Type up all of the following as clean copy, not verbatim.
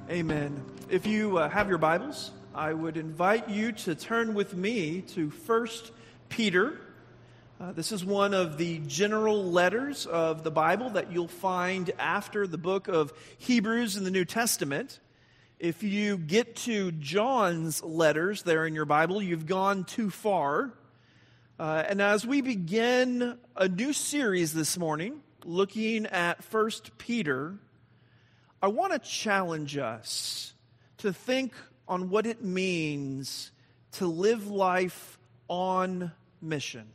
Amen. If you have your Bibles, I would invite you to turn with me to 1 Peter. This is one of the general letters of the Bible that you'll find after the book of Hebrews in the New Testament. If you get to John's letters there in your Bible, you've gone too far. And as we begin a new series this morning, looking at 1 Peter, I want to challenge us to think on what it means to live life on mission.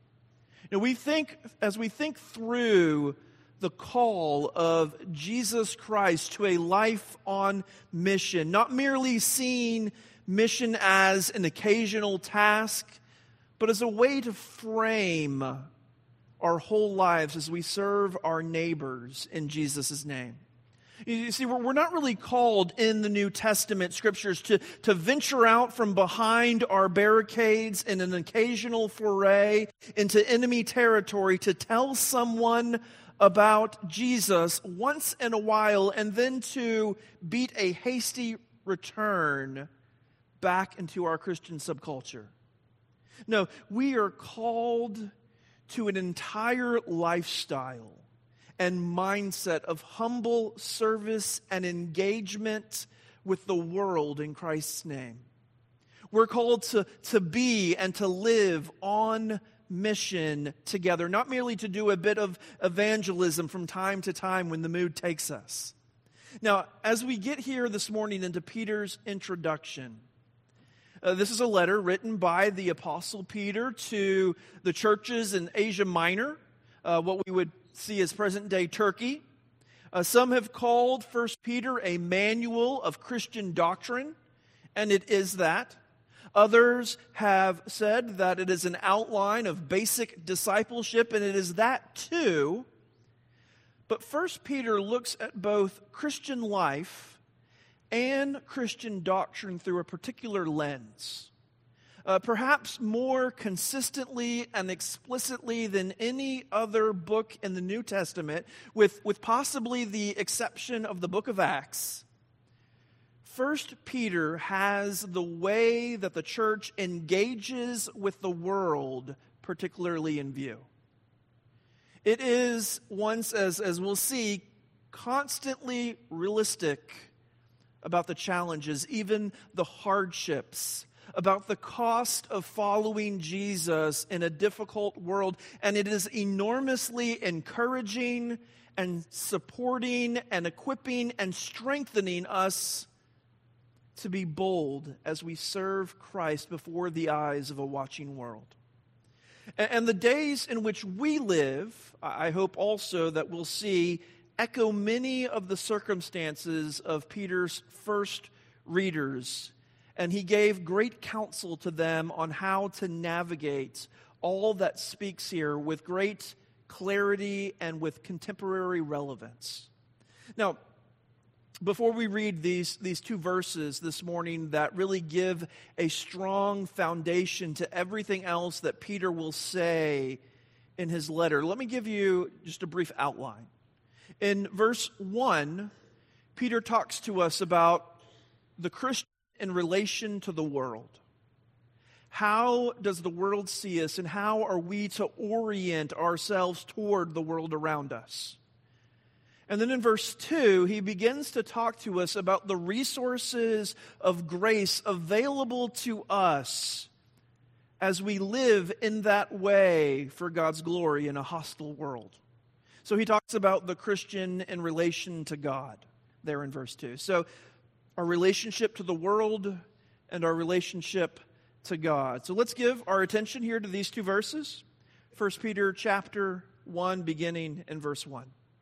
As we think through the call of Jesus Christ to a life on mission, not merely seeing mission as an occasional task, but as a way to frame our whole lives as we serve our neighbors in Jesus' name. You see, we're not really called in the New Testament scriptures to venture out from behind our barricades in an occasional foray into enemy territory to tell someone about Jesus once in a while and then to beat a hasty return back into our Christian subculture. No, we are called to an entire lifestyle and mindset of humble service and engagement with the world in Christ's name. We're called to be and to live on mission together, not merely to do a bit of evangelism from time to time when the mood takes us. Now, as we get here this morning into Peter's introduction, this is a letter written by the Apostle Peter to the churches in Asia Minor, what we would see as present-day Turkey. Some have called 1 Peter a manual of Christian doctrine, and it is that. Others have said that it is an outline of basic discipleship, and it is that too. But 1 Peter looks at both Christian life and Christian doctrine through a particular lens. Perhaps more consistently and explicitly than any other book in the New Testament, with possibly the exception of the book of Acts, 1 Peter has the way that the church engages with the world particularly in view. It is once, as we'll see, constantly realistic about the challenges, even the hardships, about the cost of following Jesus in a difficult world. And it is enormously encouraging and supporting and equipping and strengthening us to be bold as we serve Christ before the eyes of a watching world. And the days in which we live, I hope also that we'll see, echo many of the circumstances of Peter's first readers. And he gave great counsel to them on how to navigate all that speaks here with great clarity and with contemporary relevance. Now, before we read these two verses this morning that really give a strong foundation to everything else that Peter will say in his letter, let me give you just a brief outline. In verse 1, Peter talks to us about the Christian in relation to the world. How does the world see us, and how are we to orient ourselves toward the world around us? And then in verse 2, he begins to talk to us about the resources of grace available to us as we live in that way for God's glory in a hostile world. So he talks about the Christian in relation to God there in verse 2. So our relationship to the world and our relationship to God. So let's give our attention here to these two verses. 1 Peter chapter 1, beginning in verse 1.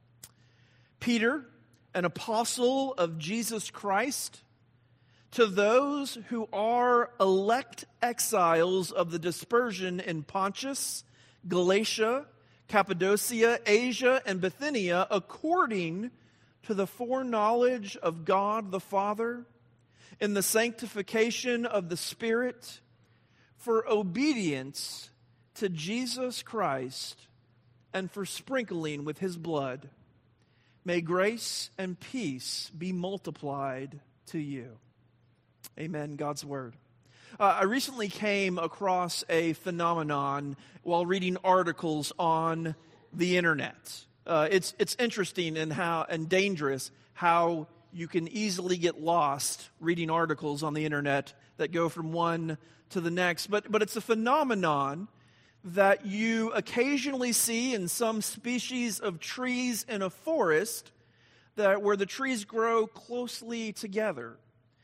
Peter, an apostle of Jesus Christ, to those who are elect exiles of the dispersion in Pontus, Galatia, Cappadocia, Asia, and Bithynia, according to the foreknowledge of God the Father, in the sanctification of the Spirit, for obedience to Jesus Christ, and for sprinkling with his blood. May grace and peace be multiplied to you. Amen. God's word. I recently came across a phenomenon while reading articles on the internet. It's interesting and dangerous how you can easily get lost reading articles on the internet that go from one to the next. But it's a phenomenon that you occasionally see in some species of trees in a forest where the trees grow closely together.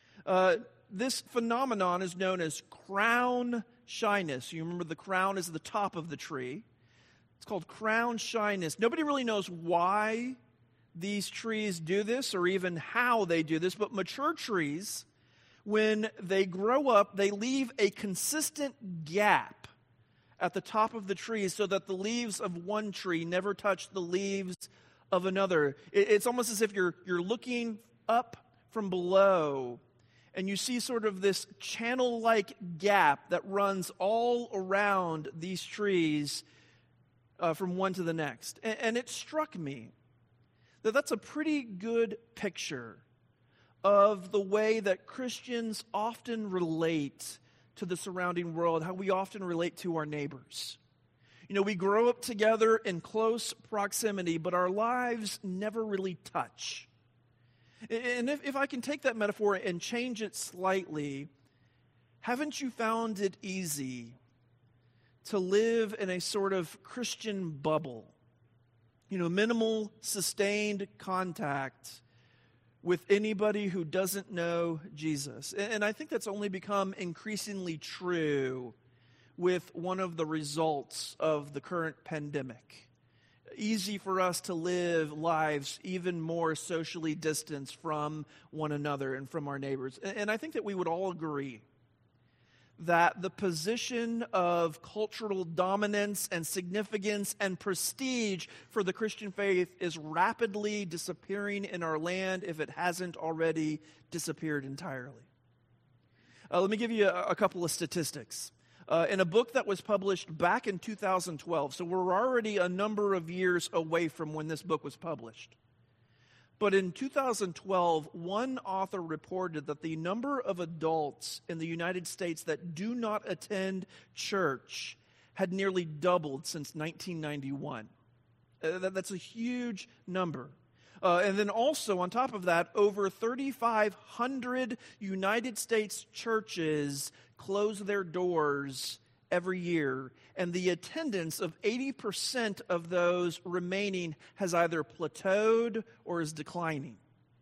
This phenomenon is known as crown shyness. You remember the crown is the top of the tree. It's called crown shyness. Nobody really knows why these trees do this or even how they do this, but mature trees, when they grow up, they leave a consistent gap at the top of the tree so that the leaves of one tree never touch the leaves of another. It's almost as if you're looking up from below and you see sort of this channel-like gap that runs all around these trees from one to the next. And it struck me that that's a pretty good picture of the way that Christians often relate to the surrounding world, how we often relate to our neighbors. You know, we grow up together in close proximity, but our lives never really touch. And if I can take that metaphor and change it slightly, haven't you found it easy to live in a sort of Christian bubble? You know, minimal, sustained contact with anybody who doesn't know Jesus. And I think that's only become increasingly true with one of the results of the current pandemic. Easy for us to live lives even more socially distanced from one another and from our neighbors. And I think that we would all agree that the position of cultural dominance and significance and prestige for the Christian faith is rapidly disappearing in our land if it hasn't already disappeared entirely. Let me give you a couple of statistics. In a book that was published back in 2012, so we're already a number of years away from when this book was published. But in 2012, one author reported that the number of adults in the United States that do not attend church had nearly doubled since 1991. That's a huge number. And then also, on top of that, over 3,500 United States churches close their doors every year, and the attendance of 80% of those remaining has either plateaued or is declining.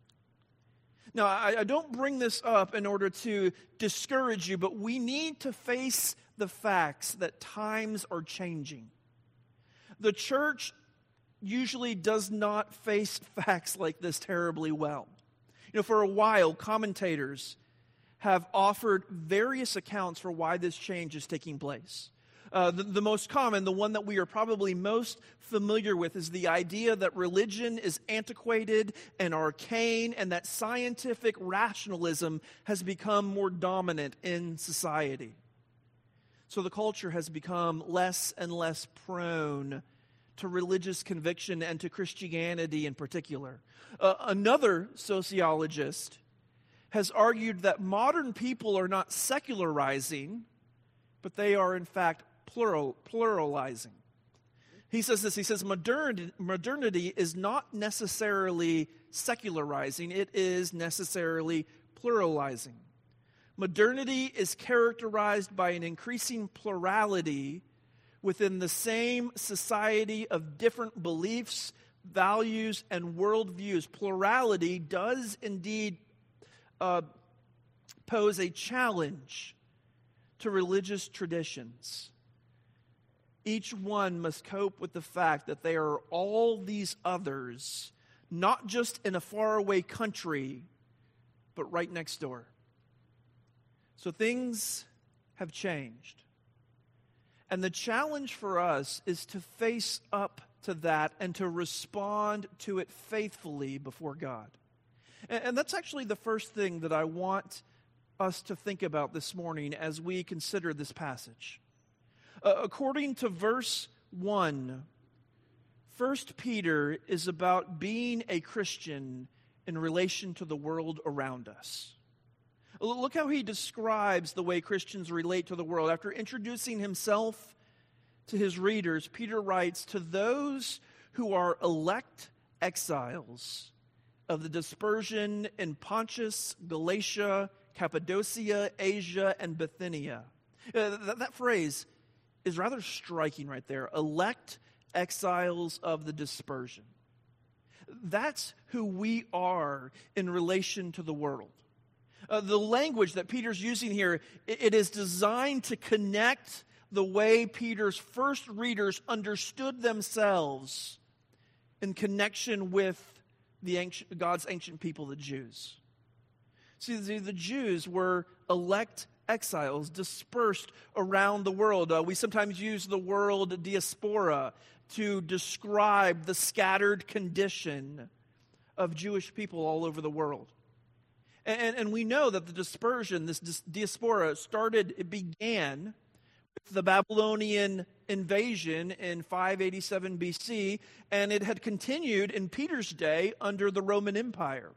Now, I don't bring this up in order to discourage you, but we need to face the facts that times are changing. The church usually does not face facts like this terribly well. You know, for a while, commentators have offered various accounts for why this change is taking place. The most common, the one that we are probably most familiar with, is the idea that religion is antiquated and arcane and that scientific rationalism has become more dominant in society. So the culture has become less and less prone to religious conviction and to Christianity in particular. Another sociologist has argued that modern people are not secularizing, but they are in fact pluralizing. He says this, he says modernity is not necessarily secularizing, it is necessarily pluralizing. Modernity is characterized by an increasing plurality within the same society of different beliefs, values, and worldviews. Plurality does indeed pose a challenge to religious traditions. Each one must cope with the fact that there are all these others, not just in a faraway country, but right next door. So things have changed. And the challenge for us is to face up to that and to respond to it faithfully before God. And that's actually the first thing that I want us to think about this morning as we consider this passage. According to verse 1, First Peter is about being a Christian in relation to the world around us. Look how he describes the way Christians relate to the world. After introducing himself to his readers, Peter writes, "To those who are elect exiles of the dispersion in Pontus, Galatia, Cappadocia, Asia, and Bithynia." That phrase is rather striking right there. Elect exiles of the dispersion. That's who we are in relation to the world. The language that Peter's using here, it is designed to connect the way Peter's first readers understood themselves in connection with God's ancient people, the Jews. See, the Jews were elect exiles dispersed around the world. We sometimes use the word diaspora to describe the scattered condition of Jewish people all over the world. And we know that the dispersion, this diaspora, it began with the Babylonian invasion in 587 BC, and it had continued in Peter's day under the Roman Empire.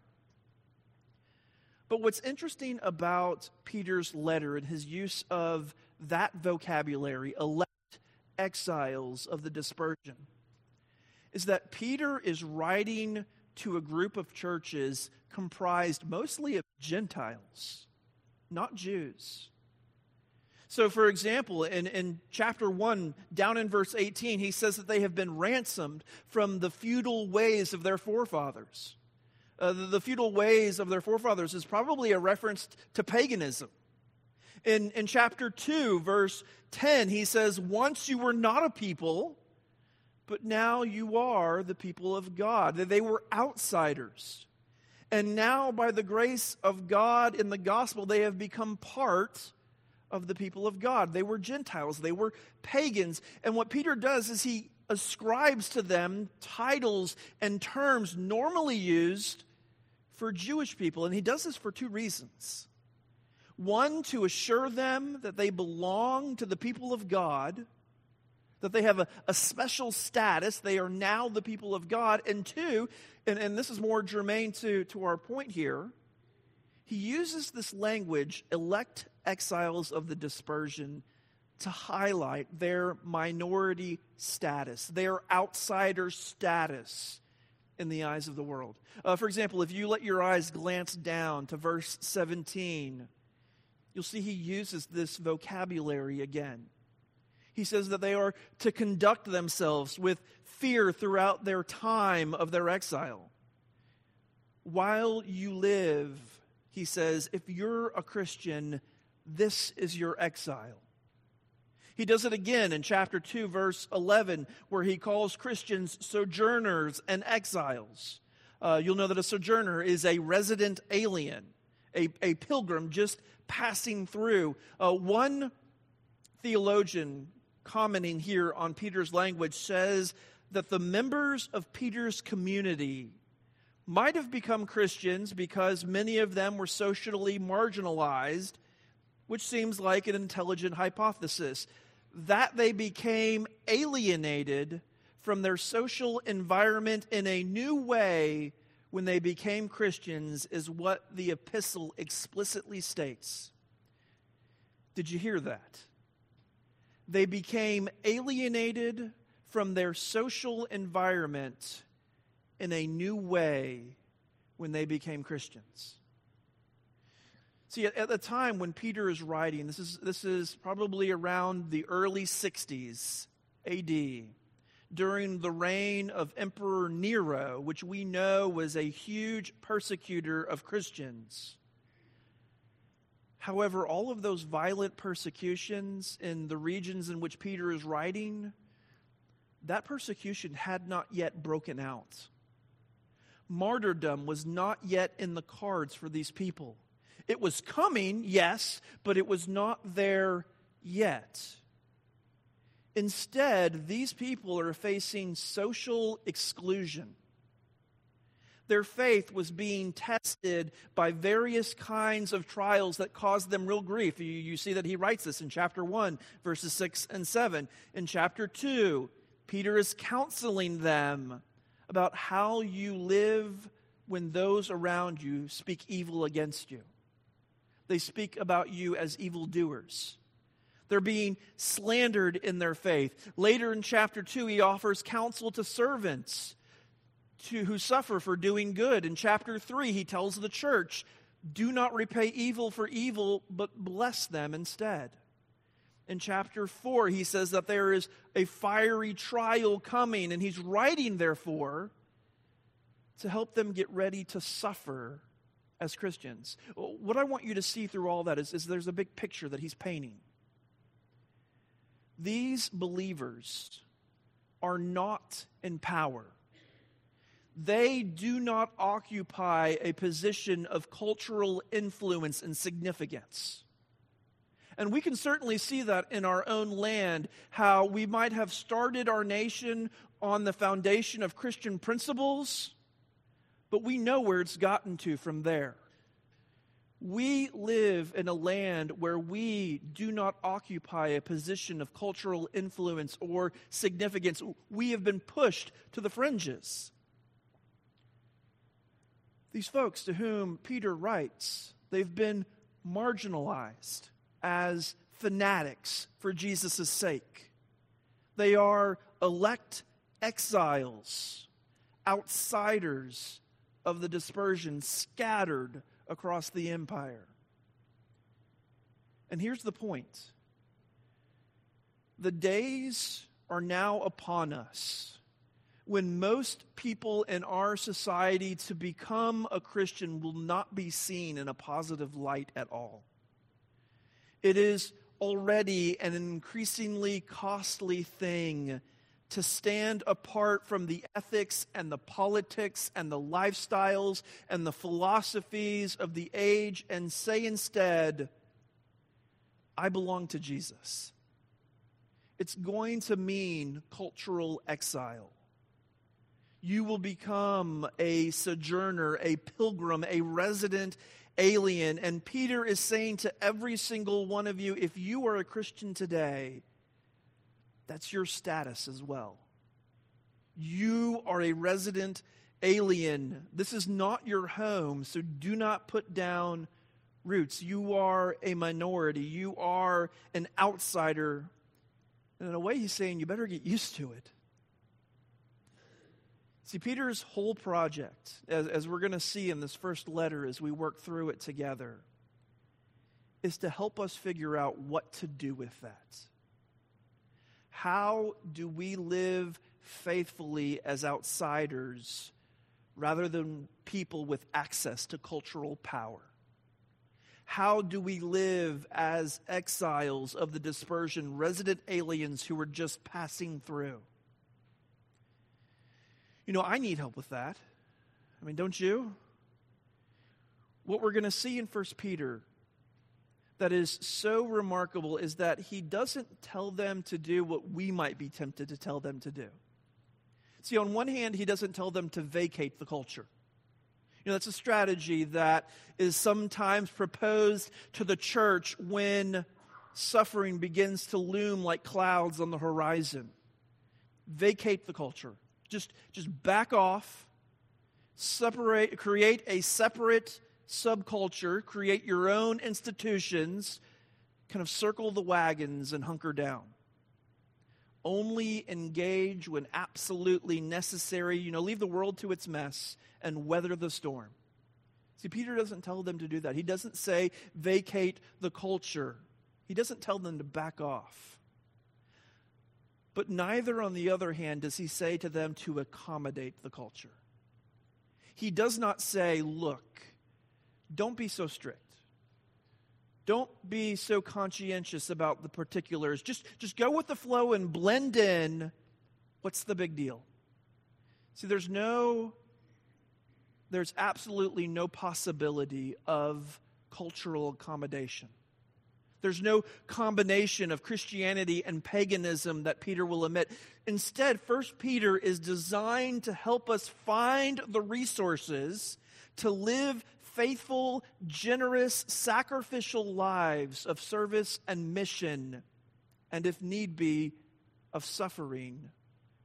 But what's interesting about Peter's letter and his use of that vocabulary, elect exiles of the dispersion, is that Peter is writing to a group of churches comprised mostly of Gentiles, not Jews. So, for example, in chapter 1, down in verse 18, he says that they have been ransomed from the feudal ways of their forefathers. The feudal ways of their forefathers is probably a reference to paganism. In chapter 2, verse 10, he says, "Once you were not a people, but now you are the people of God." They were outsiders. And now, by the grace of God in the gospel, they have become part of the people of God. They were Gentiles. They were pagans. And what Peter does is he ascribes to them titles and terms normally used for Jewish people. And he does this for two reasons. One, to assure them that they belong to the people of God, that they have a special status. They are now the people of God. And two, and this is more germane to our point here, he uses this language, elect exiles of the dispersion, to highlight their minority status, their outsider status in the eyes of the world. For example, if you let your eyes glance down to verse 17, you'll see he uses this vocabulary again. He says that they are to conduct themselves with fear throughout their time of their exile. While you live, he says, if you're a Christian, this is your exile. He does it again in chapter 2, verse 11, where he calls Christians sojourners and exiles. You'll know that a sojourner is a resident alien, a pilgrim just passing through. One theologian commenting here on Peter's language says that the members of Peter's community might have become Christians because many of them were socially marginalized, which seems like an intelligent hypothesis. That they became alienated from their social environment in a new way when they became Christians is what the epistle explicitly states. Did you hear that? They became alienated from their social environment in a new way when they became Christians. See, at the time when Peter is writing, this is probably around the early 60s AD, during the reign of Emperor Nero, which we know was a huge persecutor of Christians. However, all of those violent persecutions in the regions in which Peter is writing, that persecution had not yet broken out. Martyrdom was not yet in the cards for these people. It was coming, yes, but it was not there yet. Instead, these people are facing social exclusion. Their faith was being tested by various kinds of trials that caused them real grief. You see that he writes this in chapter 1, verses 6 and 7. In chapter 2, Peter is counseling them about how you live when those around you speak evil against you. They speak about you as evildoers. They're being slandered in their faith. Later in chapter 2, he offers counsel to servants who suffer for doing good. In chapter 3, he tells the church, do not repay evil for evil, but bless them instead. In chapter 4, he says that there is a fiery trial coming, and he's writing, therefore, to help them get ready to suffer as Christians. What I want you to see through all that is there's a big picture that he's painting. These believers are not in power. They do not occupy a position of cultural influence and significance. And we can certainly see that in our own land, how we might have started our nation on the foundation of Christian principles, but we know where it's gotten to from there. We live in a land where we do not occupy a position of cultural influence or significance. We have been pushed to the fringes. These folks to whom Peter writes, they've been marginalized as fanatics for Jesus' sake. They are elect exiles, outsiders of the dispersion, scattered across the empire. And here's the point. The days are now upon us when most people in our society to become a Christian will not be seen in a positive light at all. It is already an increasingly costly thing to stand apart from the ethics and the politics and the lifestyles and the philosophies of the age and say instead, I belong to Jesus. It's going to mean cultural exile. You will become a sojourner, a pilgrim, a resident alien. And Peter is saying to every single one of you, if you are a Christian today, that's your status as well. You are a resident alien. This is not your home, so do not put down roots. You are a minority. You are an outsider. And in a way, he's saying you better get used to it. See, Peter's whole project, as we're going to see in this first letter as we work through it together, is to help us figure out what to do with that. How do we live faithfully as outsiders rather than people with access to cultural power? How do we live as exiles of the dispersion, resident aliens who are just passing through? You know, I need help with that. I mean, don't you? What we're going to see in 1 Peter that is so remarkable is that he doesn't tell them to do what we might be tempted to tell them to do. See, on one hand, he doesn't tell them to vacate the culture. You know, that's a strategy that is sometimes proposed to the church when suffering begins to loom like clouds on the horizon. Vacate the culture. Just back off, create a separate subculture, create your own institutions, kind of circle the wagons and hunker down. Only engage when absolutely necessary. You know, leave the world to its mess and weather the storm. See, Peter doesn't tell them to do that. He doesn't say vacate the culture. He doesn't tell them to back off. But neither, on the other hand, does he say to them to accommodate the culture. He does not say, look, don't be so strict. Don't be so conscientious about the particulars. Just go with the flow and blend in. What's the big deal? See, there's absolutely no possibility of cultural accommodation. There's no combination of Christianity and paganism that Peter will admit. Instead, 1 Peter is designed to help us find the resources to live faithful, generous, sacrificial lives of service and mission, and if need be, of suffering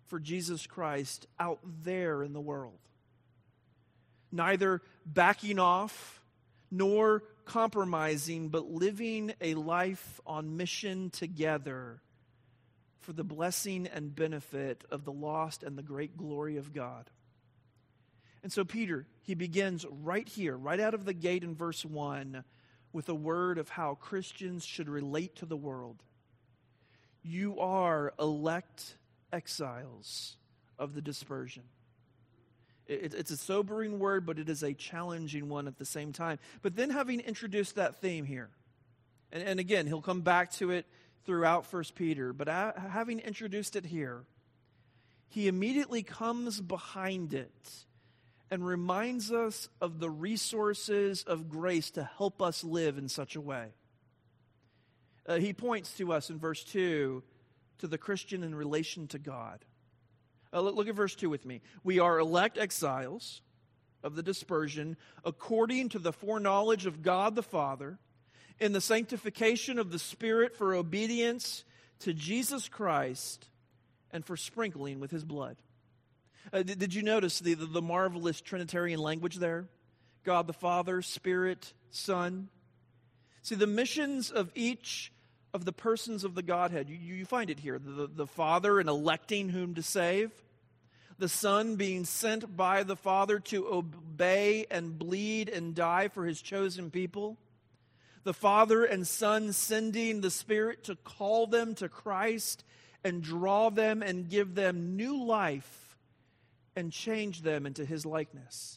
for Jesus Christ out there in the world. Neither backing off nor compromising, but living a life on mission together for the blessing and benefit of the lost and the great glory of God. And so Peter, he begins right here, right out of the gate in verse 1, with a word of how Christians should relate to the world. You are elect exiles of the dispersion. It's a sobering word, but it is a challenging one at the same time. But then having introduced that theme here, and again, he'll come back to it throughout 1 Peter, but having introduced it here, he immediately comes behind it and reminds us of the resources of grace to help us live in such a way. He points to us in verse 2 to the Christian in relation to God. Look at verse 2 with me. We are elect exiles of the dispersion according to the foreknowledge of God the Father, in the sanctification of the Spirit for obedience to Jesus Christ and for sprinkling with His blood. Did you notice the marvelous Trinitarian language there? God the Father, Spirit, Son. See, the missions of each of the persons of the Godhead, you find it here. The Father in electing whom to save. The Son being sent by the Father to obey and bleed and die for His chosen people. The Father and Son sending the Spirit to call them to Christ and draw them and give them new life and change them into His likeness.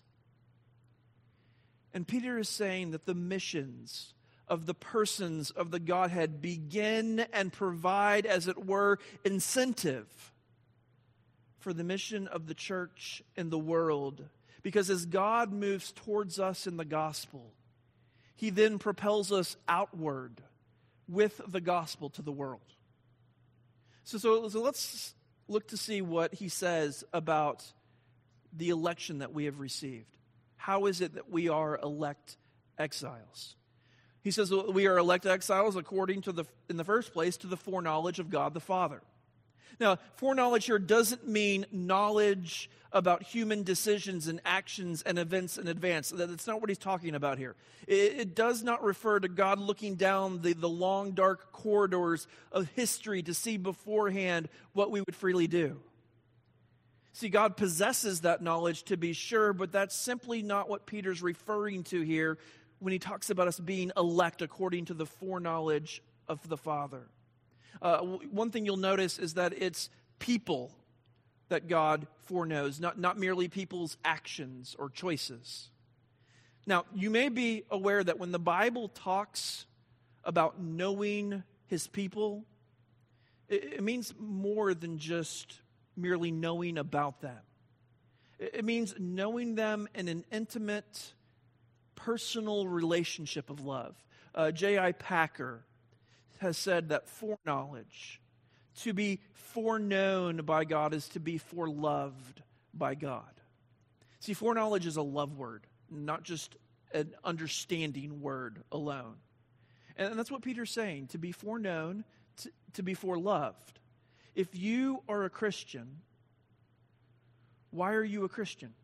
And Peter is saying that the missions of the persons of the Godhead begin and provide, as it were, incentive for the mission of the church in the world. Because as God moves towards us in the gospel, He then propels us outward with the gospel to the world. So let's look to see what he says about the election that we have received. How is it that we are elect exiles? He says we are elect exiles according to in the first place, to the foreknowledge of God the Father. Now, foreknowledge here doesn't mean knowledge about human decisions and actions and events in advance. That's not what he's talking about here. It does not refer to God looking down the long, dark corridors of history to see beforehand what we would freely do. See, God possesses that knowledge to be sure, but that's simply not what Peter's referring to here when he talks about us being elect according to the foreknowledge of the Father. One thing you'll notice is that it's people that God foreknows, not merely people's actions or choices. Now, you may be aware that when the Bible talks about knowing His people, it means more than just merely knowing about them. It means knowing them in an intimate, personal relationship of love. J.I. Packer has said that foreknowledge, to be foreknown by God, is to be foreloved by God. See, foreknowledge is a love word, not just an understanding word alone. And that's what Peter's saying, to be foreknown, to be foreloved. If you are a Christian, why are you a Christian?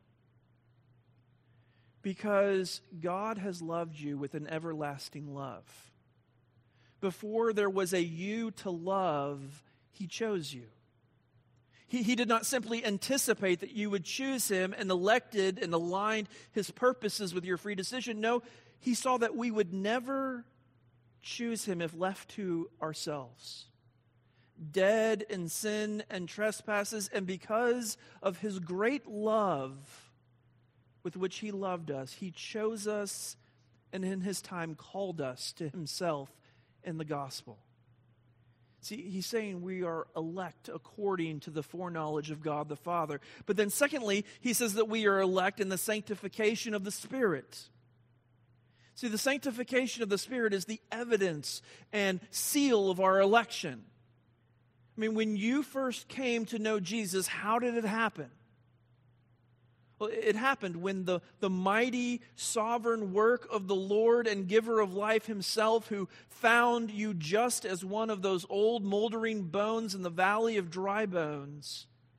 Because God has loved you with an everlasting love. Before there was a you to love, He chose you. He did not simply anticipate that you would choose Him and elected and aligned His purposes with your free decision. No, He saw that we would never choose Him if left to ourselves. Dead in sin and trespasses, and because of His great love with which He loved us, He chose us and in His time called us to Himself in the gospel. See, He's saying we are elect according to the foreknowledge of God the Father. But then secondly, He says that we are elect in the sanctification of the Spirit. See, the sanctification of the Spirit is the evidence and seal of our election. I mean, when you first came to know Jesus, how did it happen? Well, it happened when the mighty sovereign work of the Lord and giver of life Himself, who found you just as one of those old moldering bones in the valley of dry bones,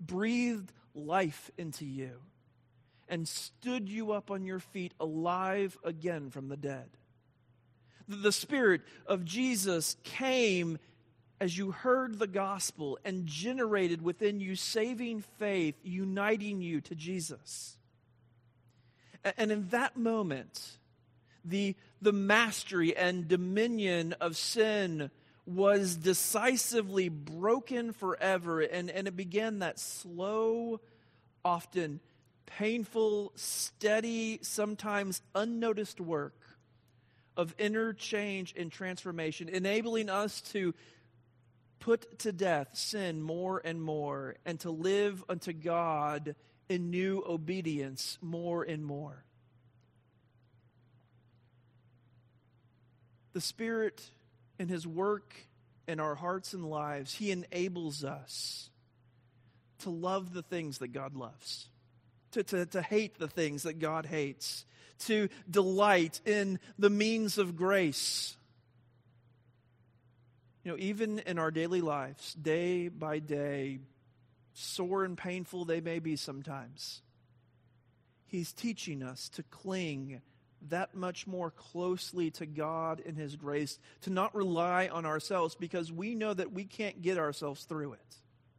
breathed life into you, and stood you up on your feet alive again from the dead. The Spirit of Jesus came as you heard the gospel and generated within you saving faith, uniting you to Jesus. And in that moment, the mastery and dominion of sin was decisively broken forever, and it began that slow, often painful, steady, sometimes unnoticed work of inner change and transformation, enabling us to put to death sin more and more, and to live unto God in new obedience more and more. The Spirit, in His work in our hearts and lives, He enables us to love the things that God loves, to hate the things that God hates, to delight in the means of grace. You know, even in our daily lives, day by day, sore and painful they may be sometimes, He's teaching us to cling that much more closely to God in His grace, to not rely on ourselves, because we know that we can't get ourselves through it.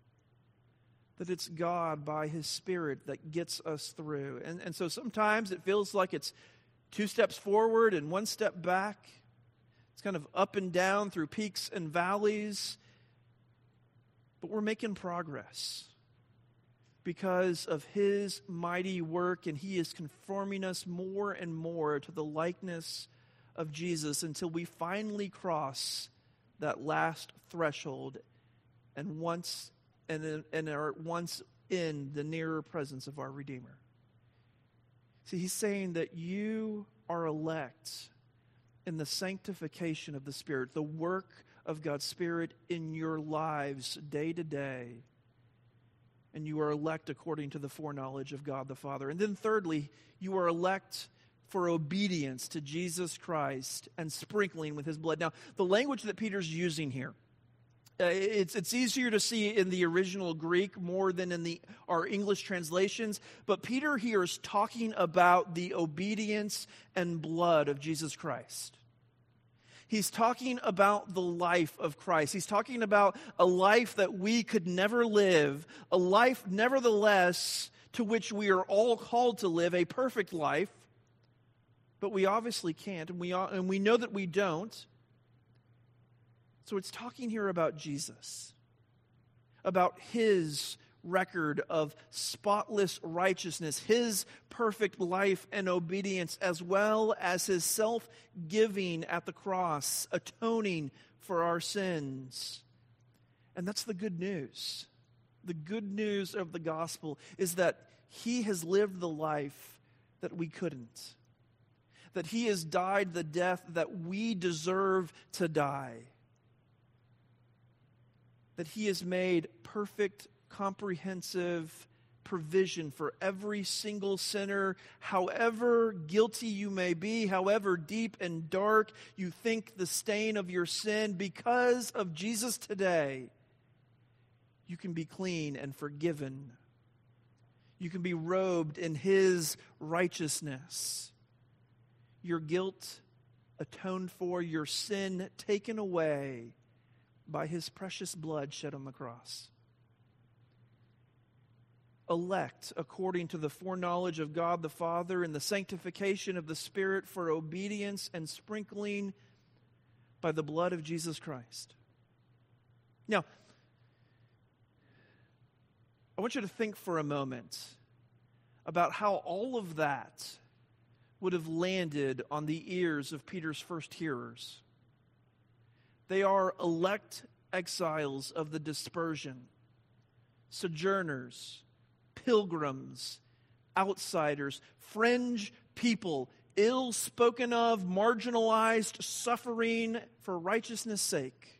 That it's God by His Spirit that gets us through. And so sometimes it feels like it's 2 steps forward and 1 step back. It's kind of up and down through peaks and valleys. But we're making progress because of His mighty work, and He is conforming us more and more to the likeness of Jesus until we finally cross that last threshold and are once in the nearer presence of our Redeemer. See, He's saying that you are elect in the sanctification of the Spirit, the work of God's Spirit in your lives day to day. And you are elect according to the foreknowledge of God the Father. And then thirdly, you are elect for obedience to Jesus Christ and sprinkling with His blood. Now, the language that Peter's using here, it's easier to see in the original Greek more than in our English translations. But Peter here is talking about the obedience and blood of Jesus Christ. He's talking about the life of Christ. He's talking about a life that we could never live, a life, nevertheless, to which we are all called to live, a perfect life. But we obviously can't, and we know that we don't. So it's talking here about Jesus, about His record of spotless righteousness, His perfect life and obedience, as well as His self-giving at the cross, atoning for our sins. And that's the good news. The good news of the gospel is that He has lived the life that we couldn't, that He has died the death that we deserve to die, that He has made perfect, comprehensive provision for every single sinner, however guilty you may be, however deep and dark you think the stain of your sin. Because of Jesus today, you can be clean and forgiven. You can be robed in His righteousness. Your guilt atoned for, your sin taken away by His precious blood shed on the cross. Elect according to the foreknowledge of God the Father and the sanctification of the Spirit for obedience and sprinkling by the blood of Jesus Christ. Now, I want you to think for a moment about how all of that would have landed on the ears of Peter's first hearers. They are elect exiles of the dispersion, sojourners, pilgrims, outsiders, fringe people, ill spoken of, marginalized, suffering for righteousness' sake.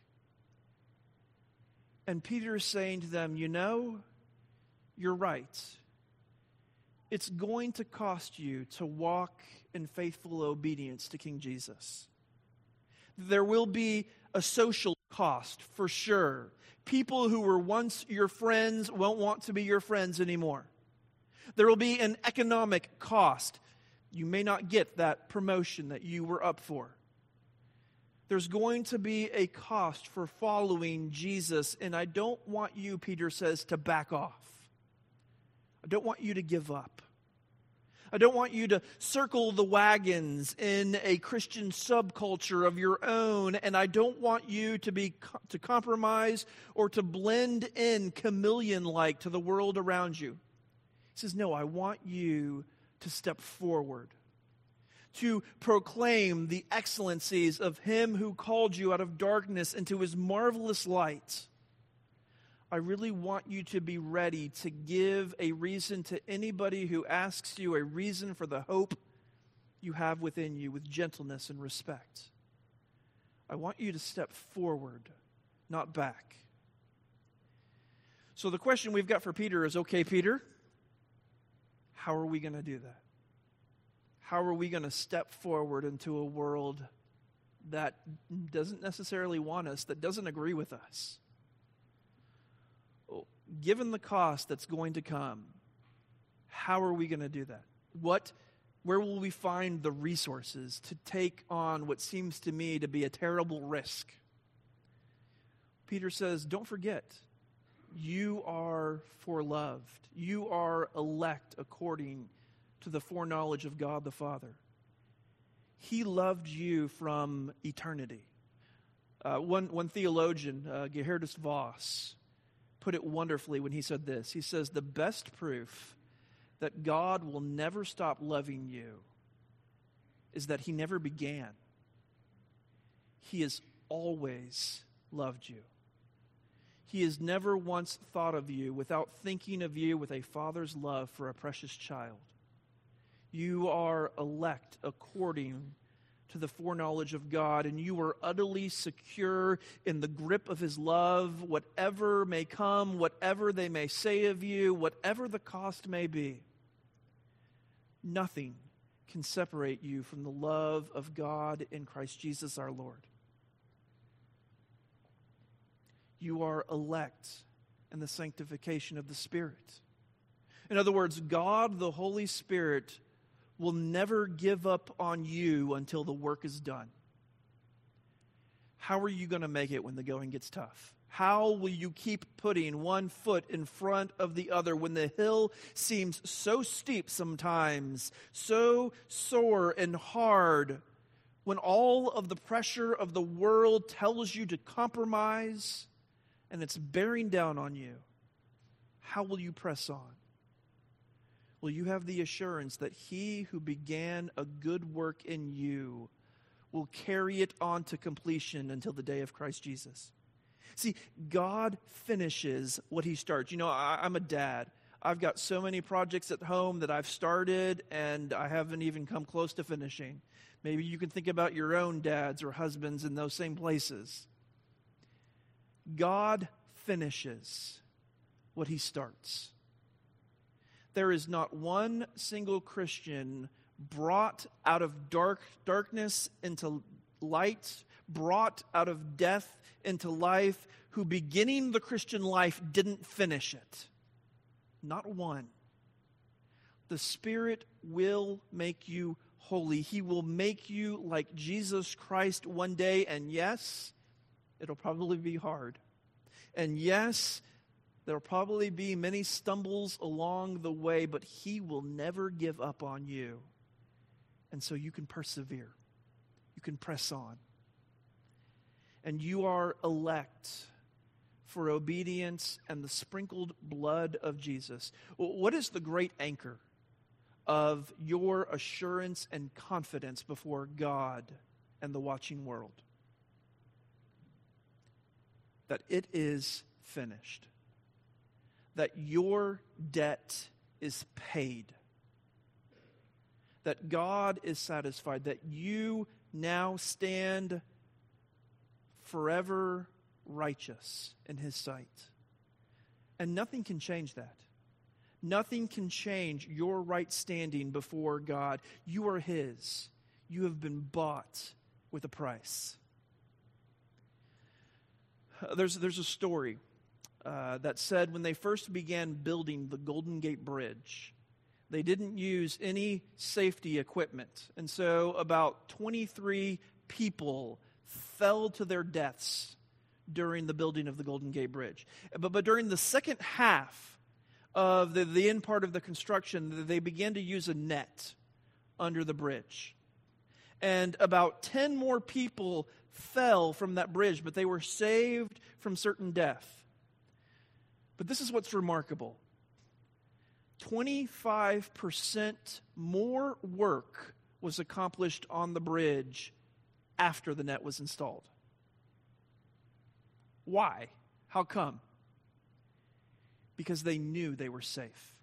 And Peter is saying to them, you know, you're right. It's going to cost you to walk in faithful obedience to King Jesus. There will be a social cost, for sure. People who were once your friends won't want to be your friends anymore. There will be an economic cost. You may not get that promotion that you were up for. There's going to be a cost for following Jesus, and I don't want you, Peter says, to back off. I don't want you to give up. I don't want you to circle the wagons in a Christian subculture of your own, and I don't want you to compromise or to blend in chameleon-like to the world around you. He says, no, I want you to step forward, to proclaim the excellencies of Him who called you out of darkness into His marvelous light. I really want you to be ready to give a reason to anybody who asks you a reason for the hope you have within you with gentleness and respect. I want you to step forward, not back. So the question we've got for Peter is, okay, Peter, how are we going to do that? How are we going to step forward into a world that doesn't necessarily want us, that doesn't agree with us? Given the cost that's going to come, how are we going to do that? Where will we find the resources to take on what seems to me to be a terrible risk? Peter says, don't forget, you are foreloved. You are elect according to the foreknowledge of God the Father. He loved you from eternity. One theologian, Geerhardus Vos, put it wonderfully when he said this. He says, the best proof that God will never stop loving you is that He never began. He has always loved you. He has never once thought of you without thinking of you with a father's love for a precious child. You are elect according to the foreknowledge of God, and you are utterly secure in the grip of His love, whatever may come, whatever they may say of you, whatever the cost may be. Nothing can separate you from the love of God in Christ Jesus our Lord. You are elect in the sanctification of the Spirit. In other words, God, the Holy Spirit, will never give up on you until the work is done. How are you going to make it when the going gets tough? How will you keep putting one foot in front of the other when the hill seems so steep sometimes, so sore and hard, when all of the pressure of the world tells you to compromise and it's bearing down on you? How will you press on? Will you have the assurance that He who began a good work in you will carry it on to completion until the day of Christ Jesus? See, God finishes what He starts. You know, I'm a dad. I've got so many projects at home that I've started and I haven't even come close to finishing. Maybe you can think about your own dads or husbands in those same places. God finishes what He starts. There is not one single Christian brought out of darkness into light, brought out of death into life, who beginning the Christian life didn't finish it. Not one. The Spirit will make you holy. He will make you like Jesus Christ one day, and yes, it'll probably be hard. And yes, there'll probably be many stumbles along the way, but He will never give up on you. And so you can persevere. You can press on. And you are elect for obedience and the sprinkled blood of Jesus. What is the great anchor of your assurance and confidence before God and the watching world? That it is finished. That your debt is paid. That God is satisfied. That you now stand forever righteous in His sight. And nothing can change that. Nothing can change your right standing before God. You are His. You have been bought with a price. There's a story that said when they first began building the Golden Gate Bridge, they didn't use any safety equipment. And so about 23 people fell to their deaths during the building of the Golden Gate Bridge. But during the second half of the end part of the construction, they began to use a net under the bridge. And about 10 more people fell from that bridge, but they were saved from certain death. But this is what's remarkable. 25% more work was accomplished on the bridge after the net was installed. Why? How come? Because they knew they were safe.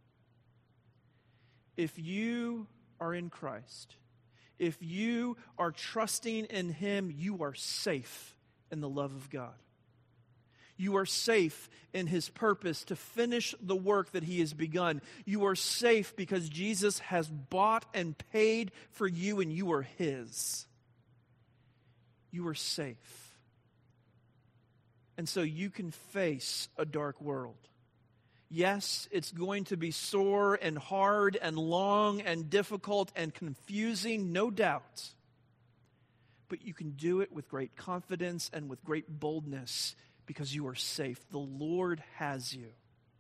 If you are in Christ, if you are trusting in Him, you are safe in the love of God. You are safe in His purpose to finish the work that He has begun. You are safe because Jesus has bought and paid for you, and you are His. You are safe. And so you can face a dark world. Yes, it's going to be sore and hard and long and difficult and confusing, no doubt. But you can do it with great confidence and with great boldness because you are safe. The Lord has you.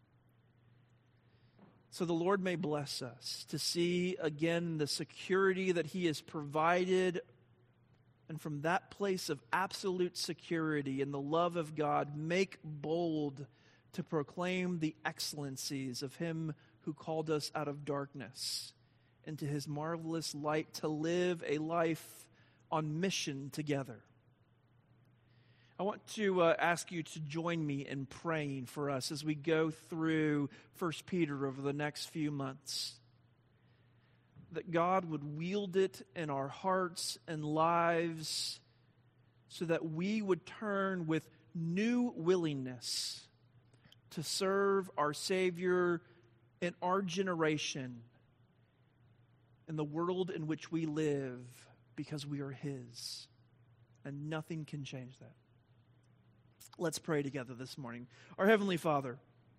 So the Lord may bless us to see again the security that He has provided. And from that place of absolute security in the love of God, make bold to proclaim the excellencies of Him who called us out of darkness into His marvelous light, to live a life on mission together. I want to ask you to join me in praying for us as we go through 1 Peter over the next few months. That God would wield it in our hearts and lives so that we would turn with new willingness to serve our Savior in our generation, in the world in which we live, because we are His. And nothing can change that. Let's pray together this morning. Our Heavenly Father,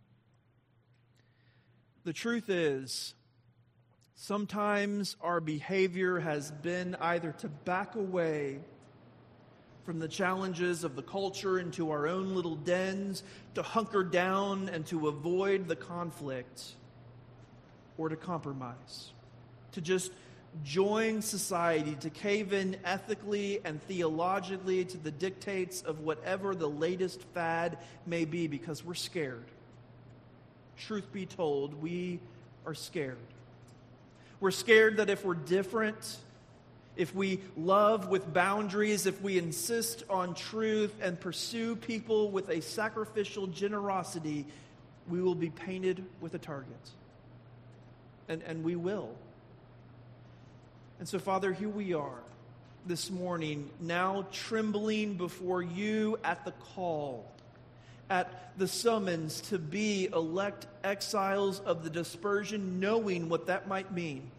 the truth is, sometimes our behavior has been either to back away from the challenges of the culture into our own little dens, to hunker down and to avoid the conflict, or to compromise, to just join society, to cave in ethically and theologically to the dictates of whatever the latest fad may be because we're scared. Truth be told, we are scared. We're scared that if we're different, if we love with boundaries, if we insist on truth and pursue people with a sacrificial generosity, we will be painted with a target. And we will. And so, Father, here we are this morning, now trembling before you at the call, at the summons to be elect exiles of the dispersion, knowing what that might mean.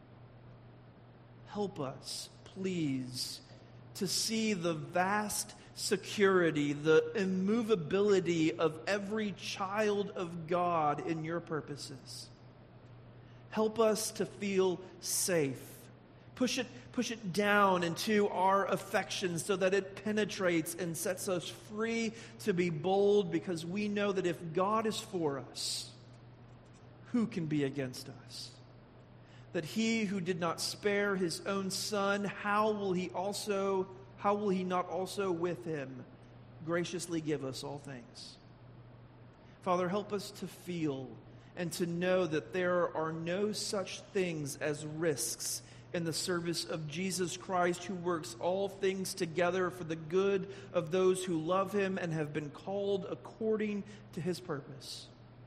Help us, please, to see the vast security, the immovability of every child of God in your purposes. Help us to feel safe. Push it down into our affections so that it penetrates and sets us free to be bold, because we know that if God is for us, who can be against us? That He who did not spare His own Son, how will He not also with Him graciously give us all things? Father, help us to feel and to know that there are no such things as risks in the service of Jesus Christ, who works all things together for the good of those who love Him and have been called according to His purpose.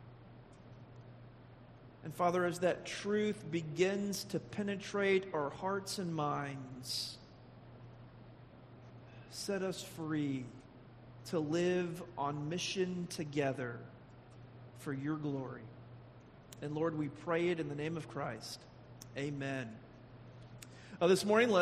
And Father, as that truth begins to penetrate our hearts and minds, set us free to live on mission together for your glory. And Lord, we pray it in the name of Christ. Amen. This morning,